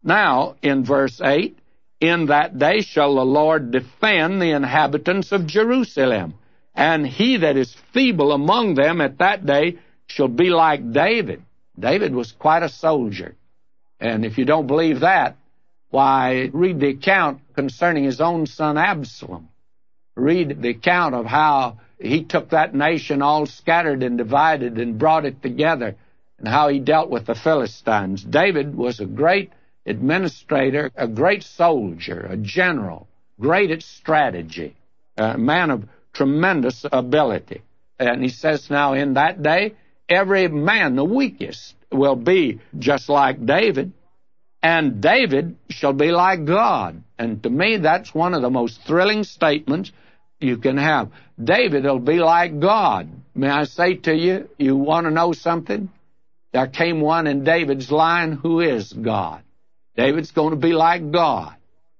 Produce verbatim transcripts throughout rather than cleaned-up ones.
Now, in verse eight, in that day shall the Lord defend the inhabitants of Jerusalem, and he that is feeble among them at that day shall be like David. David was quite a soldier. And if you don't believe that, why, read the account concerning his own son Absalom. Read the account of how he took that nation all scattered and divided and brought it together, and how he dealt with the Philistines. David was a great administrator, a great soldier, a general, great at strategy, a man of tremendous ability. And he says now, in that day, every man, the weakest, will be just like David, and David shall be like God. And to me, that's one of the most thrilling statements you can have. David will be like God. May I say to you, you want to know something? There came one in David's line who is God. David's going to be like God.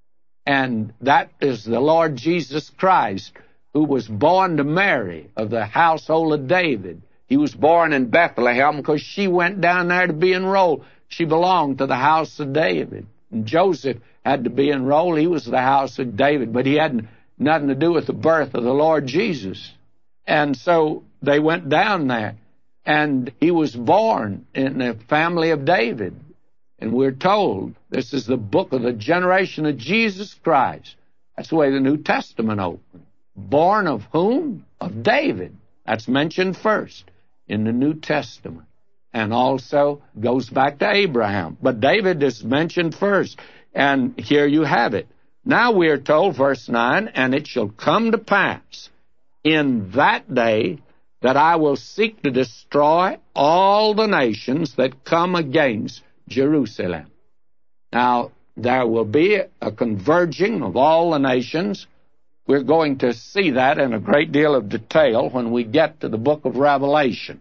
And that is the Lord Jesus Christ, who was born to Mary of the household of David. He was born in Bethlehem because she went down there to be enrolled. She belonged to the house of David. And Joseph had to be enrolled. He was the house of David, but he had nothing to do with the birth of the Lord Jesus. And so they went down there, and he was born in the family of David. And we're told this is the book of the generation of Jesus Christ. That's the way the New Testament opened. Born of whom? Of David. That's mentioned first in the New Testament. And also goes back to Abraham. But David is mentioned first. And here you have it. Now we are told, verse nine, and it shall come to pass in that day that I will seek to destroy all the nations that come against Jerusalem. Now, there will be a converging of all the nations. We're going to see that in a great deal of detail when we get to the book of Revelation.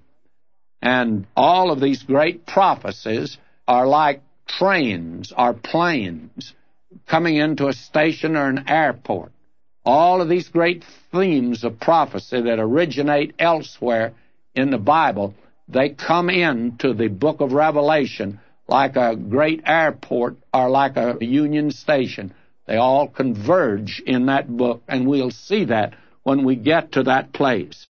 And all of these great prophecies are like trains or planes coming into a station or an airport. All of these great themes of prophecy that originate elsewhere in the Bible, they come into the book of Revelation like a great airport or like a Union Station. They all converge in that book, and we'll see that when we get to that place.